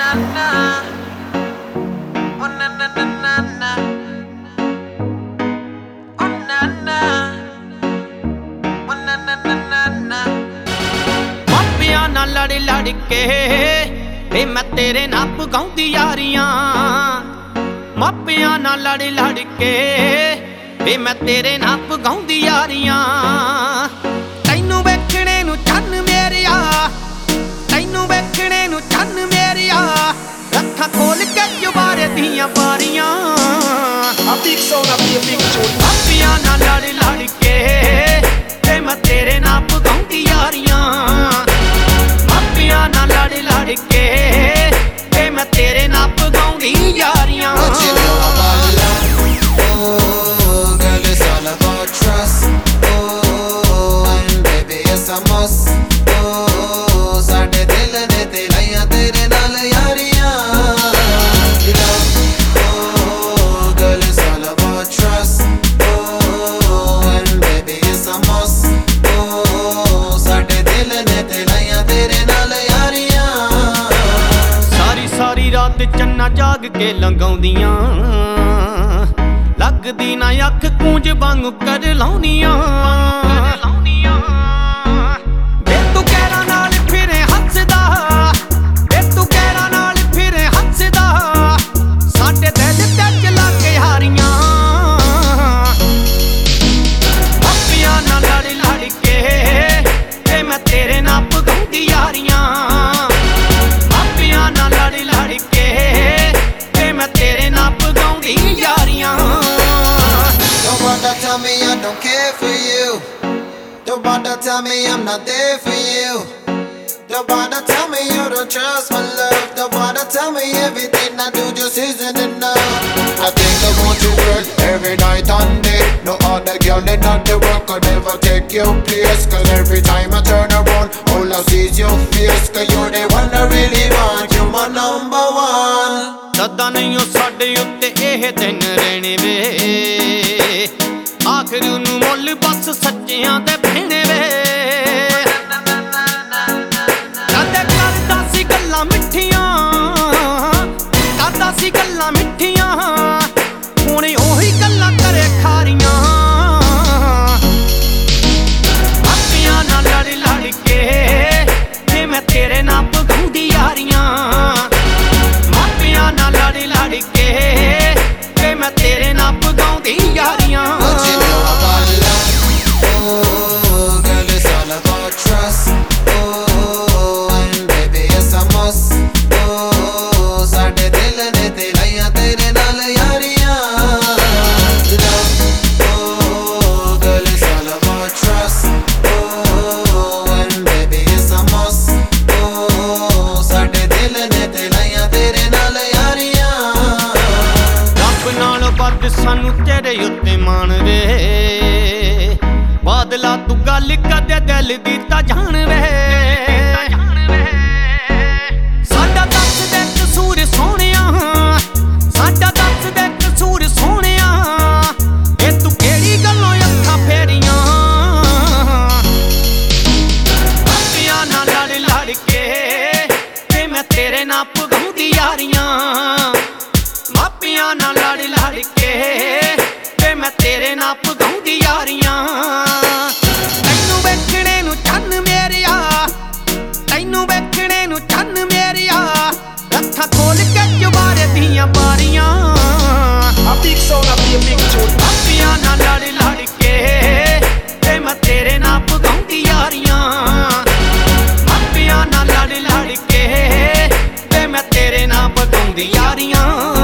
मापिया ना लड़ लड़ के वे मैं तेरे नाल पगाउंदी यारियां। मापिया ना लड़ लड़ के वे मैं तेरे नाल पगाउंदी यारियां। तैनू वेखणे नू चन्न मेरिया, तैनू वेखणे नू चन्न मेरिया, रखा खोल के जुबारे दियां बारियां। मापिया ना लड़ लड़ के वे मैं तेरे नाल पगाउंदी यारियां। मापिया ना लड़ लड़ के वे मैं तेरे नाल पगाउंदी यारियां। रात चन्ना जाग के लंगाउंदियां, लगदी ना अख कूंज वांग कर लाउंदियां। वे तू कहरा नाल फिरे हसदा, वे तू कहरा नाल फिरे हसदा, साडे दिल ते चला के हारियां। मापिया ना लड़ लड़ के वे मैं तेरे नाल पगाउंदी यारियां। मापिया ना लड़ लड़ के वे मैं तेरे नाल पगाउंदी Yaariyan. Don't wanna tell me I don't care for you. Don't wanna tell me I'm not there for you. Don't wanna tell me you don't trust my love. Don't wanna tell me everything I do just isn't enough. I think I want you, girl, every night and day. No other girl in all the world could ever take your place. Cause every time I turn around, all I see is your face. Cause you're the one I really want, you're my number one. सदा नहीं हो साडे उत्ते एह दिन रहने वे, आखिर नू मुल बस सच्चियां ते भेणे वे। कदे करदा सी गल्लां मिठियां, करदा सी गल्लां मिठियां, हुण ओही गल्लां करे खारियां। मापिया ना लड़ लड़ के वे मैं तेरे नाल पगाउंदी यारियां। मापिया ना लड़ लड़ के वे मैं तेरे नाल पगाउंदी यारियां। सानू तेरे उत्ते मान वे, बादला तू गल कदे दिल दी तां जान वे। साडा दस दे कसूर सोहणिया, साडा दस दे कसूर सोहणिया, ए तू केड़ी गल्लों अखां फेरियां। मापिया ना लड़ लड़ के वे मैं तेरे नाल पगाउंदी यारियां। मापिया ना लड़ लड़ के वे मैं तेरे नाल पगाउंदी यारियां। तैनू वेखणे नू चन्न मेरिया, तैनू वेखणे नू चन्न मेरिया, रखा खोल के जुबारे दियां बारियां। मापिया ना लड़ लड़ के वे मैं तेरे नाल पगाउंदी यारियां। मापिया ना लड़ लड़ के वे मैं तेरे नाल पगाउंदी यारियां।